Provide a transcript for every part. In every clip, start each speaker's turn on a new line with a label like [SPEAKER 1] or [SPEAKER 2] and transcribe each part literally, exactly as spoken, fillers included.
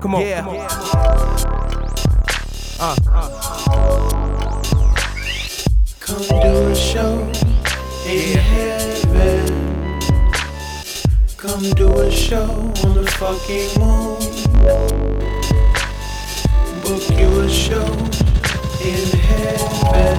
[SPEAKER 1] Come on.
[SPEAKER 2] Yeah.
[SPEAKER 1] Come on. Uh.
[SPEAKER 3] Come do a show in heaven. Come do a show on the fucking moon. Book you a show in heaven.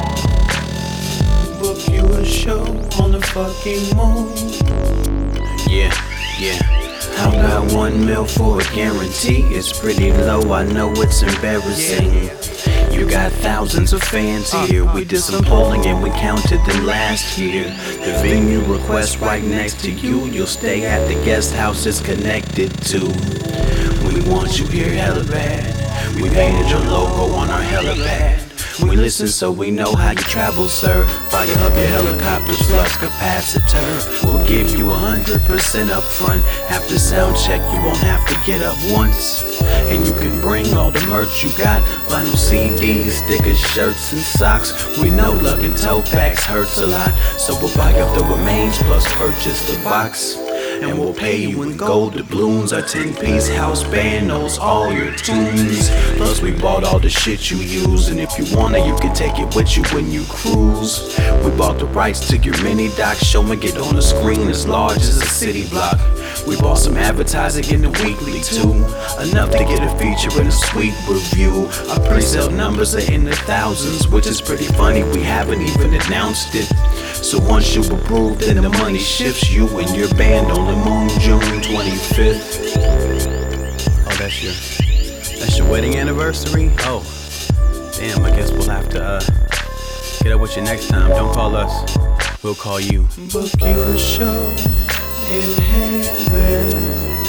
[SPEAKER 3] Book you a show on the fucking moon. Yeah, yeah. I got one mil for a guarantee. It's pretty low, I know it's embarrassing. You got thousands of fans here. We did some polling and we counted them last year. The venue request right next to you. You'll stay at the guest house it's connected to. We want you here hella bad. We painted your logo on our helipad. We listen so we know how you travel, sir. Fire up your helicopter's flux capacitor. We'll give you a hundred percent up front. After sound check, you won't have to get up once. And you can bring all the merch you got. Vinyl C Ds, stickers, shirts, and socks. We know lugging tote bags hurts a lot, so we'll buy up the remains plus purchase the box. And we'll pay you in gold doubloons. Our ten-piece house band knows all your tunes. Plus we bought all the shit you use, and if you want it, you can take it with you when you cruise. We bought the rights to your mini doc. Show me get on the screen as large as a city block. We bought some advertising in the weekly too, enough to get a feature and a sweet review. Our pre-sale numbers are in the thousands, which is pretty funny, we haven't even announced it. So once you approve, then the money shifts you and your band on the moon, June twenty-fifth.
[SPEAKER 2] Oh, that's your that's your wedding anniversary? Oh, damn, I guess we'll have to uh get up with you next time. Don't call us, we'll call you.
[SPEAKER 3] Book you a show in heaven.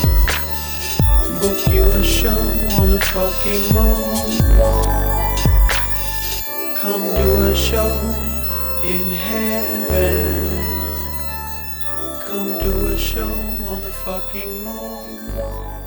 [SPEAKER 3] Book you a show on the fucking moon. Come do a show in heaven. Come do a show on the fucking moon.